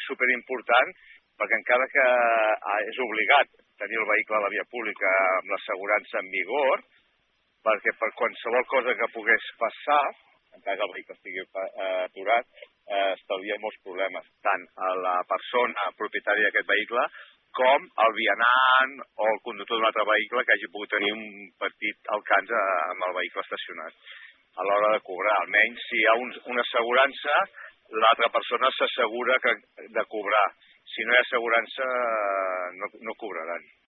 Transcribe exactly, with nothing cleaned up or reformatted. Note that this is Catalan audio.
superimportant perquè encara que és obligat tenir el vehicle a la via pública amb l'assegurança en vigor, perquè per qualsevol cosa que pogués passar, encara que el vehicle estigui aturat, eh, estalvia molts problemes, tant a la persona propietària d'aquest vehicle com el vianant o el conductor d'un altre vehicle que hagi pogut tenir un petit alcance amb el vehicle estacionat. A l'hora de cobrar, almenys si hi ha un, una assegurança, l'altra persona s'assegura de cobrar. Si no hi ha assegurança, no, no cobraran.